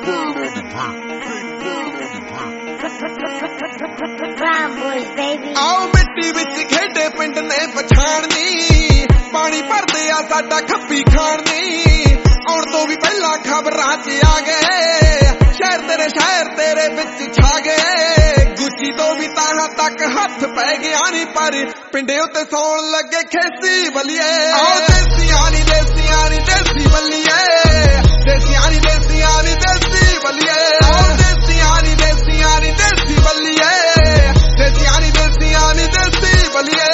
आओ मिट्टी विच खेडे पिंड ने पछाणनी पानी भरदे आ साडा खप्पी खाणनी आउण तो भी पहला खबरां च आ गए शहर तेरे विच छा गए गुची तो भी ताहां तक हथ पै गया नी पर पिंडे उत्ते सौण लगे खेसी बलिए आओ देसियां नी देसी बलिए देसियां नी देसी बलिए आओ देसियां नी देसी बलिए देसियां नी देसी बलिए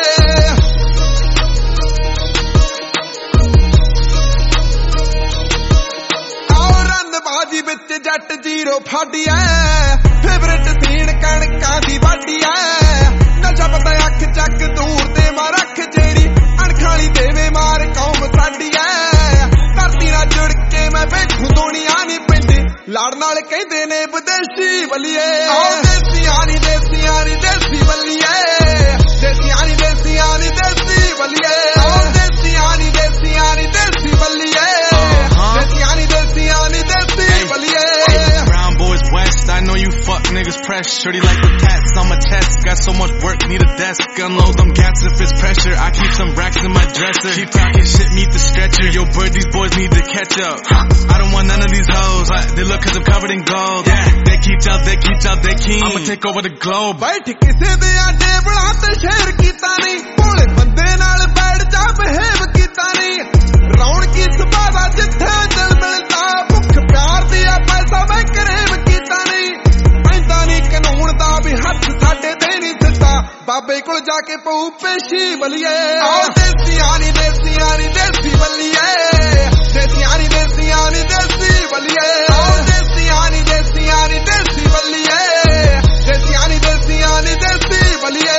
बाजी बिच जट जीरो फाड़ी है फेवरेट सीन कणकां दी वाडी है नशा पता अख चक दूर ते मार रख जेड़ी अणखाली देवे मार कौम साडी है धरती नाल जुड़ के मैं वेखूं दुनिया नी पिंड लड़न वाले कहंदे ने विदेशी बलिए आओ देसियां नी देसी बलिए देसियां नी देसी बलिए आओ देसियां नी देसी बलिए देसियां नी देसी बलिए Brown boys west, I know you fuck niggas press. Shorty like the cats on my chest. Got so much work, need a desk. Unload them gats if it's pressure. I keep some racks in my dresser. Keep talking shit, meet the stretcher. Yo, bird, these boys need to catch up. I don't want none of these hoes. They look cause I'm covered in gold. Yeah, they keep out, they keen. I'ma take over the globe. बैठ किसे दे आटे बड़ा ते शेर कीता नहीं भोले बंदे नाल बैठ जा behave कीता नहीं रौन की सुबादा जिथे दिल मिलता भुख प्यार दिया पैसा मैं करेब कीता नहीं पैंदा नहीं कानून दा भी हथ साडे ते नहीं सिद्धा बाबे कोल जाके पऊ पेशी बलिए आओ देसियां नी देसी बलिए देसियां नी देसी बलिए आओ देसियां नी देसी बलिए देसियां नी देसी बलिए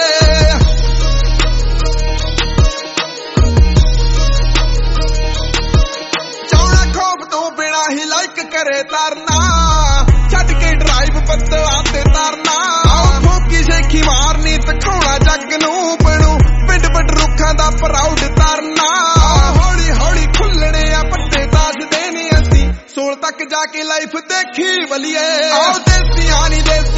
ही लाइक करे तारना छट के ड्राइव बदला ते तारना आओ ठोकी शेखी मारनी तखाउणा जग नू बनू पिंड पिंड रुखां दा प्राउड तारना हौली हौली खुलने आ पट्टे ताज देने असी सोल तक जाके लाइफ देखी बलिए आओ देसियां नी